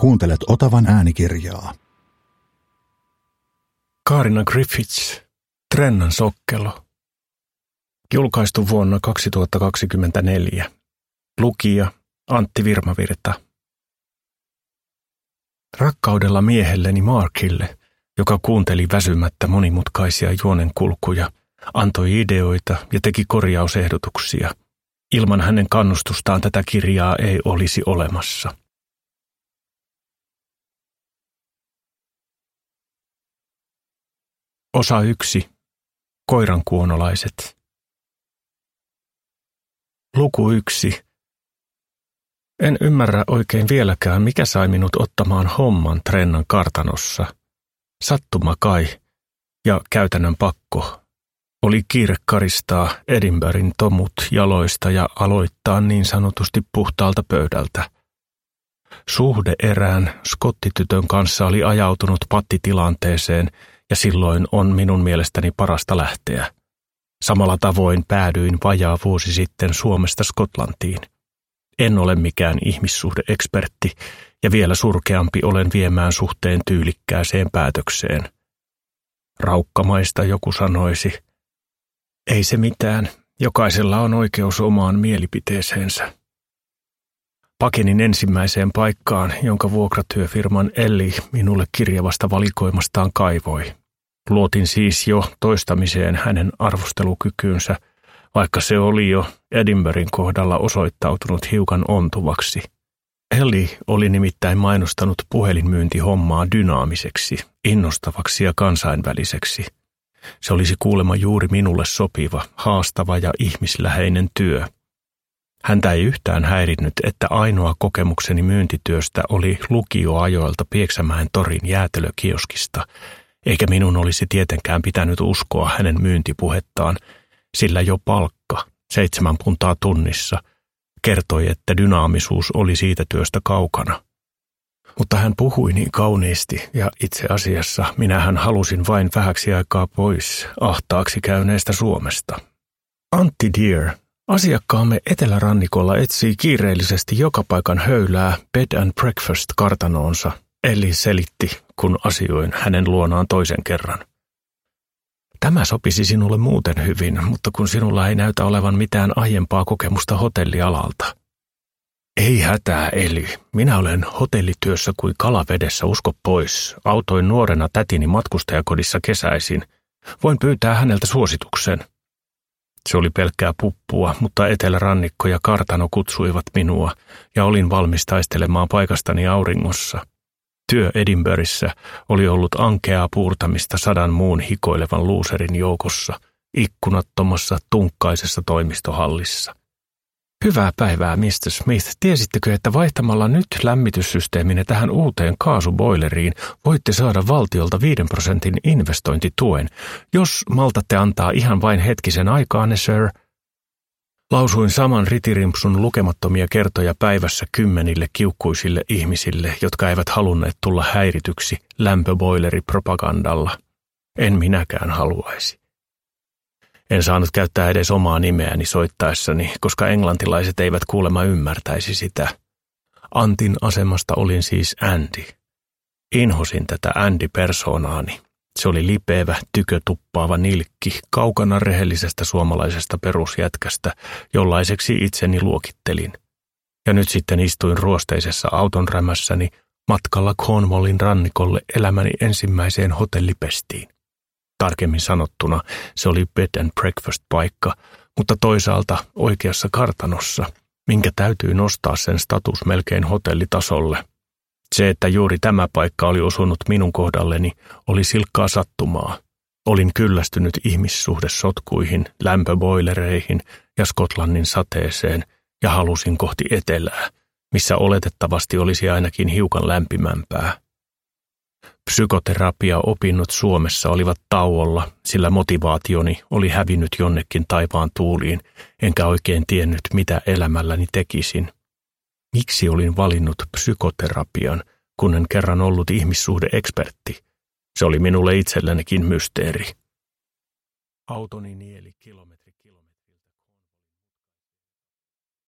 Kuuntelet Otavan äänikirjaa. Kaarina Griffiths, Trennan sokkelo. Julkaistu vuonna 2024. Lukija Antti Virmavirta. Rakkaudella miehelleni Markille, joka kuunteli väsymättä monimutkaisia juonenkulkuja, antoi ideoita ja teki korjausehdotuksia. Ilman hänen kannustustaan tätä kirjaa ei olisi olemassa. Osa 1. Koirankuonolaiset. Luku 1. En ymmärrä oikein vieläkään, mikä sai minut ottamaan homman Trennan kartanossa. Sattuma kai, ja käytännön pakko. Oli kiire karistaa Edinburghin tomut jaloista ja aloittaa niin sanotusti puhtaalta pöydältä. Suhde erään skottitytön kanssa oli ajautunut pattitilanteeseen, ja silloin on minun mielestäni parasta lähteä. Samalla tavoin päädyin vajaa vuosi sitten Suomesta Skotlantiin. En ole mikään ihmissuhde-ekspertti, ja vielä surkeampi olen viemään suhteen tyylikkääseen päätökseen. Raukkamaista joku sanoisi. Ei se mitään, jokaisella on oikeus omaan mielipiteeseensä. Pakenin ensimmäiseen paikkaan, jonka vuokratyöfirman Elli minulle kirjavasta valikoimastaan kaivoi. Luotin siis jo toistamiseen hänen arvostelukykyynsä, vaikka se oli jo Edinburghin kohdalla osoittautunut hiukan ontuvaksi. Elli oli nimittäin mainostanut puhelinmyyntihommaa dynaamiseksi, innostavaksi ja kansainväliseksi. Se olisi kuulemma juuri minulle sopiva, haastava ja ihmisläheinen työ. Häntä ei yhtään häirinnyt, että ainoa kokemukseni myyntityöstä oli lukioajoilta Pieksämäen torin jäätelökioskista, eikä minun olisi tietenkään pitänyt uskoa hänen myyntipuhettaan, sillä jo palkka, 7 puntaa tunnissa, kertoi, että dynaamisuus oli siitä työstä kaukana. Mutta hän puhui niin kauniisti, ja itse asiassa minähän halusin vain vähäksi aikaa pois ahtaaksi käyneestä Suomesta. Antti dear, asiakkaamme Etelärannikolla etsii kiireellisesti joka paikan höylää bed and breakfast kartanoonsa, Eli selitti, kun asioin hänen luonaan toisen kerran. Tämä sopisi sinulle muuten hyvin, mutta kun sinulla ei näytä olevan mitään aiempaa kokemusta hotellialalta. Ei hätää, Eli. Minä olen hotellityössä kuin kalavedessä, usko pois. Autoin nuorena tätini matkustajakodissa kesäisin. Voin pyytää häneltä suosituksen. Se oli pelkkää puppua, mutta Etelärannikko ja kartano kutsuivat minua, ja olin valmis taistelemaan paikastani auringossa. Työ Edinburghissa oli ollut ankeaa puurtamista 100 muun hikoilevan luuserin joukossa, ikkunattomassa, tunkkaisessa toimistohallissa. Hyvää päivää, Mr. Smith. Tiesittekö, että vaihtamalla nyt lämmityssysteeminne tähän uuteen kaasuboileriin voitte saada valtiolta 5% investointituen, jos maltatte antaa ihan vain hetkisen aikaanne, sir? Lausuin saman ritirimpsun lukemattomia kertoja päivässä 10 kiukkuisille ihmisille, jotka eivät halunneet tulla häirityksi lämpöboileripropagandalla. En minäkään haluaisi. En saanut käyttää edes omaa nimeäni soittaessani, koska englantilaiset eivät kuulemma ymmärtäisi sitä. Antin asemasta olin siis Andy. Inhosin tätä Andy-persoonaani. Se oli lipeävä, tykötuppaava nilkki, kaukana rehellisestä suomalaisesta perusjätkästä, jollaiseksi itseni luokittelin. Ja nyt sitten istuin ruosteisessa auton rämässäni matkalla Cornwallin rannikolle elämäni ensimmäiseen hotellipestiin. Tarkemmin sanottuna se oli bed and breakfast paikka, mutta toisaalta oikeassa kartanossa, minkä täytyy nostaa sen status melkein hotellitasolle. Se, että juuri tämä paikka oli osunut minun kohdalleni, oli silkkaa sattumaa. Olin kyllästynyt ihmissuhdesotkuihin, lämpöboilereihin ja Skotlannin sateeseen ja halusin kohti etelää, missä oletettavasti olisi ainakin hiukan lämpimämpää. Psykoterapia-opinnot Suomessa olivat tauolla, sillä motivaationi oli hävinnyt jonnekin taivaan tuuliin, enkä oikein tiennyt, mitä elämälläni tekisin. Miksi olin valinnut psykoterapian, kun en kerran ollut ihmissuhde-ekspertti? Se oli minulle itsellenikin mysteeri. Autoni nieli kilometri.